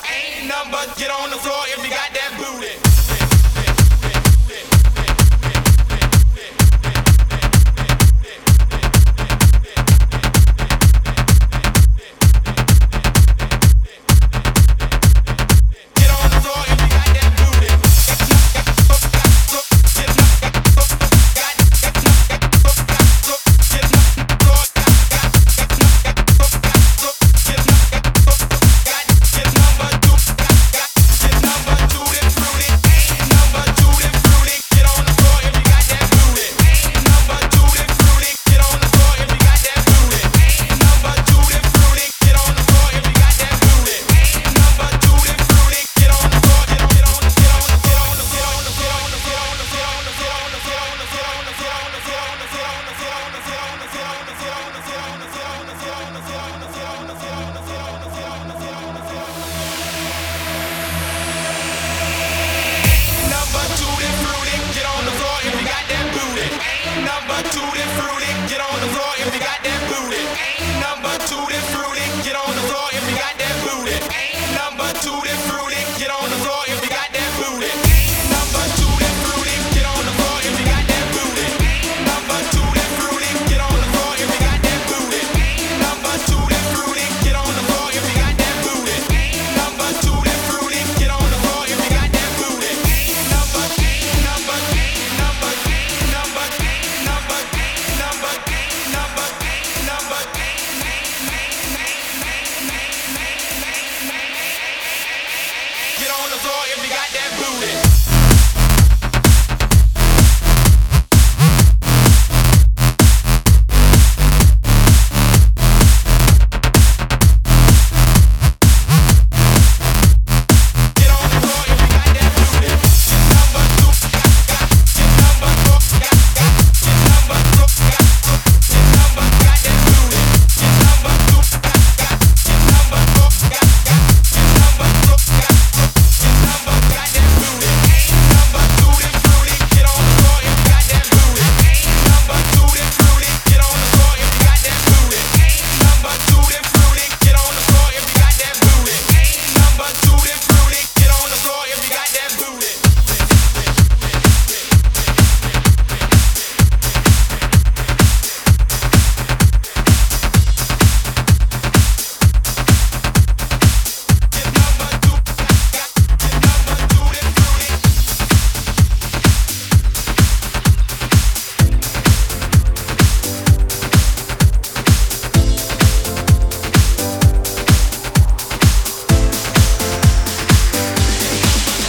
Ain't nothing but get on the floor if you got that booty. Number two, then fruity, get on the floor if you got that booty. Ain't number two, then fruity, get on the floor if you got that booty. Ain't number two, then fruity, get on the floor if you got that booty. Ain't number two, then fruity, get on the floor if you got that booty. Ain't number two, then fruity, get on the floor if you got that booty. Ain't number two, then fruity, get on the floor if you got that booty. Ain't number two, then fruity, get on the floor if you got that booty. Ain't number, ain't number, ain't number, ain't number, ain't number, ain't number, ain't number, ain't number, get on the floor if you got that booty.